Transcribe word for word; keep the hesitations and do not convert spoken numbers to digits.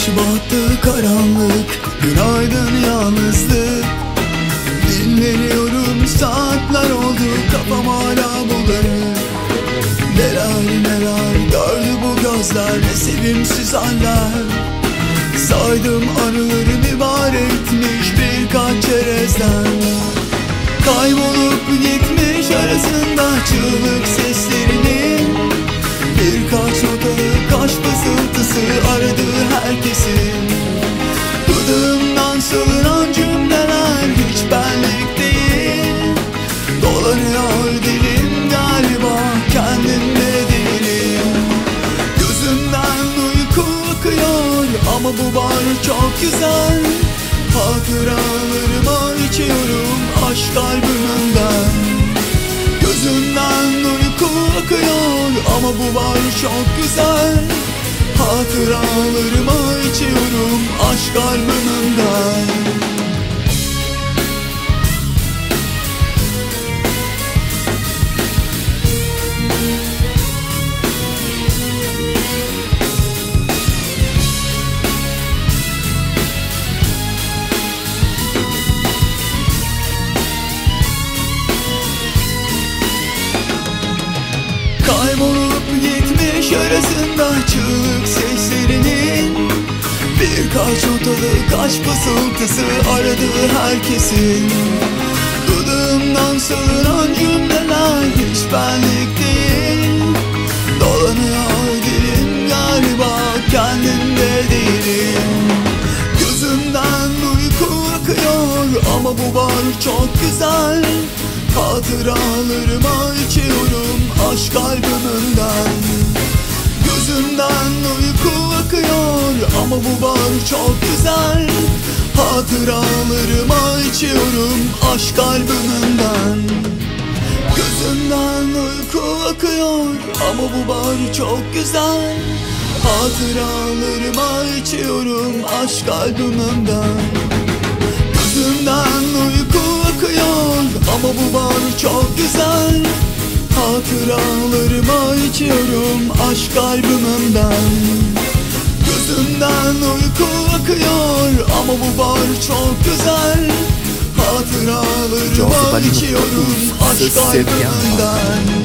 battı karanlık, günaydın yalnızlık. Dinleniyorum, saatler oldu, kafam hala bulanık. Neler neler gördü bu gözler, ne sevimsiz haller. Saydım anılarım ibaretmiş birkaç çerezden. Kaybolup gitmiş arasında çığlık seslerinin, birkaç odalı kaş fısıltısı aradı herkesin. Dudağımdan salınan cümleler hiç benlik değil. Dolanıyor dilim galiba, kendimde değilim. Gözümden uyku akıyor ama bu bar çok güzel. Hatıralarıma içiyorum aşk albümünden. Gözümden uyku akıyor ama bu bar çok güzel. Hatıralarıma içiyorum aşk albümünden. Kaybolup gitmiş arasında çığlık seslerinin, birkaç otalı kaş fısıltısı aradı herkesin. Dudağımdan salınan cümleler hiç benlik değil. Dolanıyor dilim galiba, kendimde değilim. Gözümden uyku akıyor ama bu bar çok güzel. Hatıralarıma içiyorum aşk albümünden. Gözümden uyku akıyor ama bu bar çok güzel. Hatıralarıma içiyorum aşk albümünden. Gözümden uyku akıyor ama bu bar çok güzel. Hatıralarıma içiyorum aşk albümünden. Gözümden uyku akıyor ama bu bar çok güzel. Hatıralarıma içiyorum aşk albümümden. Gözümden uyku akıyor ama bu bar çok güzel. Hatıralarıma içiyorum aşk albümümden.